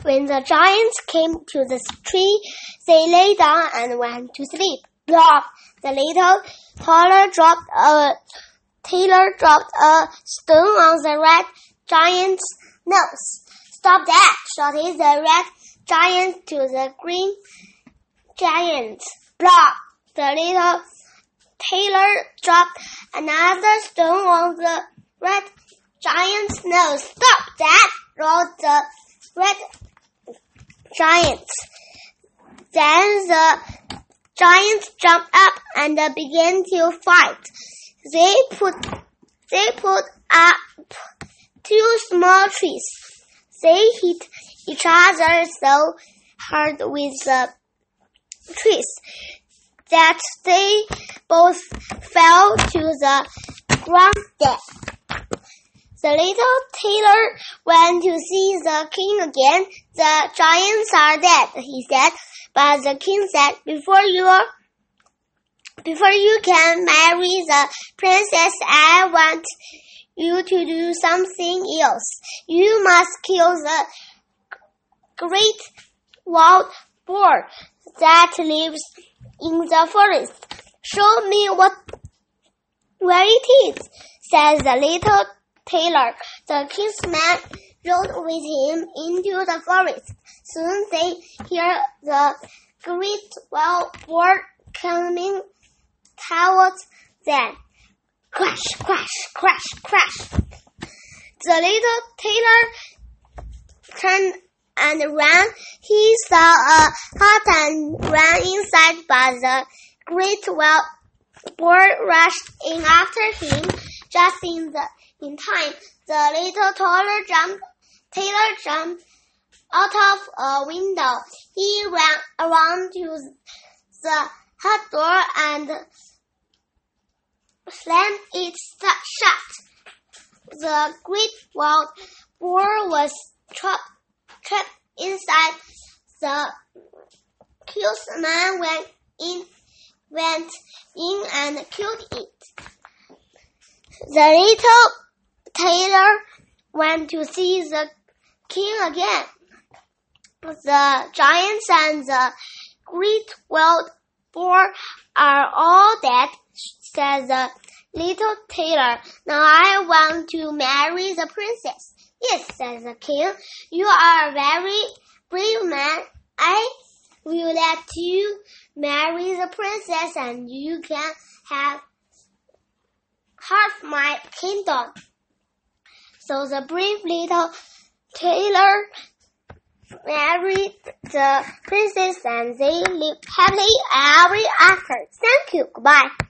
When the giants came to the tree, they lay down and went to sleep. Plop! The little tailor dropped a stone on the red giant's nose. Stop that! Shouted the red giant to the green giant. Plop! The little tailor dropped another stone on the red giant's nose. Stop that! Roared the red giant. Then the giants jumped up and began to fight. They put up two small trees. They hit each other so hard with the trees that they both fell to the ground dead. The little tailor went to see the king again. The giants are dead, he said. But the king said, Before you can marry the princess, I want you to do something else. You must kill the great wild boar that lives in the forest. Show me where it is, said the little tailor. The king's men rode with him into the forest. Soon they heard the great wild boar coming towards them. Crash, crash, crash, crash. The little tailor turned and ran. He saw a hut and ran inside, but the great wild boar rushed in after him. Just in time, the little tailor jumped out of a window. He ran around to the hut door and slammed it shut. The great wild boar was trapped inside. The king's man went in and killed it. The little tailor went to see the king again. The giants and the great wild boar are all dead, said the little tailor. Now I want to marry the princess. Yes, said the king. You are a very brave man. I will let you marry the princess and you can have half my kingdom. So the brave little tailor married the princess and they lived happily ever after. Thank you. Goodbye.